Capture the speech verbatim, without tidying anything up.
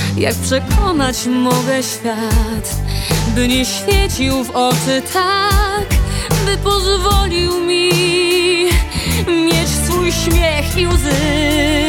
Jak przekonać mogę świat, by nie świecił w oczy tak, by pozwolił mi mieć swój śmiech i łzy.